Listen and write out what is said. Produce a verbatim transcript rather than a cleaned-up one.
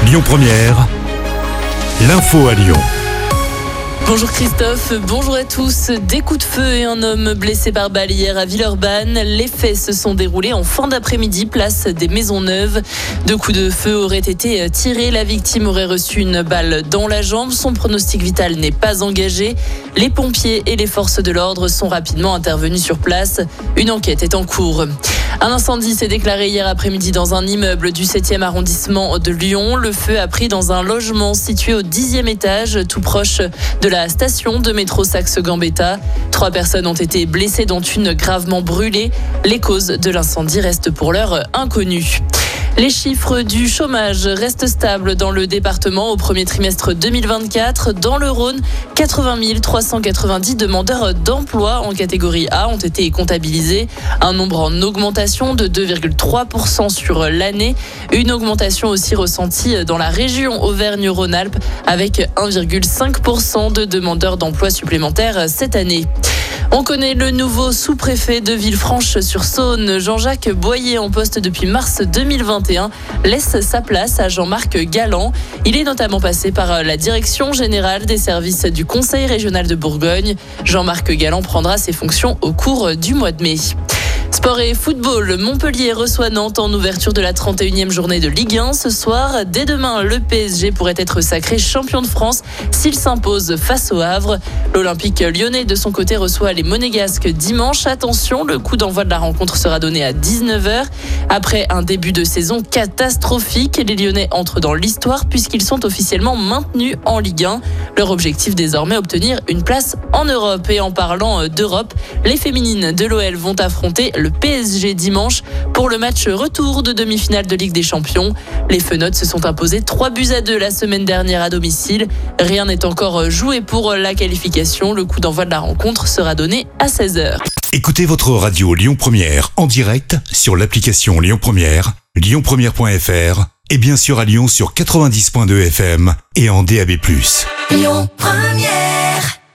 Lyon Première, l'info à Lyon. Bonjour Christophe, bonjour à tous. Des coups de feu et un homme blessé par balle hier à Villeurbanne. Les faits se sont déroulés en fin d'après-midi, place des Maisons-Neuves. Deux coups de feu auraient été tirés. La victime aurait reçu une balle dans la jambe. Son pronostic vital n'est pas engagé. Les pompiers et les forces de l'ordre sont rapidement intervenus sur place. Une enquête est en cours. Un incendie s'est déclaré hier après-midi dans un immeuble du septième arrondissement de Lyon. Le feu a pris dans un logement situé au dixième étage, tout proche de la station de métro Saxe-Gambetta. Trois personnes ont été blessées, dont une gravement brûlée. Les causes de l'incendie restent pour l'heure inconnues. Les chiffres du chômage restent stables dans le département au premier trimestre deux mille vingt-quatre. Dans le Rhône, quatre-vingt mille trois cent quatre-vingt-dix demandeurs d'emploi en catégorie A ont été comptabilisés. Un nombre en augmentation de deux virgule trois pour cent sur l'année. Une augmentation aussi ressentie dans la région Auvergne-Rhône-Alpes avec un virgule cinq pour cent de demandeurs d'emploi supplémentaires cette année. On connaît le nouveau sous-préfet de Villefranche-sur-Saône. Jean-Jacques Boyer, en poste depuis mars deux mille vingt et un, laisse sa place à Jean-Marc Galland. Il est notamment passé par la direction générale des services du Conseil régional de Bourgogne. Jean-Marc Galland prendra ses fonctions au cours du mois de mai. Sport et football, Montpellier reçoit Nantes en ouverture de la trente et unième journée de Ligue un. Ce soir, dès demain, le P S G pourrait être sacré champion de France s'il s'impose face au Havre. L'Olympique lyonnais, de son côté, reçoit les Monégasques dimanche. Attention, le coup d'envoi de la rencontre sera donné à dix-neuf heures. Après un début de saison catastrophique, les Lyonnais entrent dans l'histoire puisqu'ils sont officiellement maintenus en Ligue un. Leur objectif désormais, obtenir une place en Europe. Et en parlant d'Europe, les féminines de l'O L vont affronter le P S G dimanche pour le match retour de demi-finale de Ligue des Champions. Les Fenotes se sont imposés trois buts à deux la semaine dernière à domicile. Rien n'est encore joué pour la qualification. Le coup d'envoi de la rencontre sera donné à seize heures. Écoutez votre radio Lyon Première en direct sur l'application Lyon Première, lyon première point f r et bien sûr à Lyon sur quatre-vingt-dix virgule deux F M et en D A B plus. Lyon Première.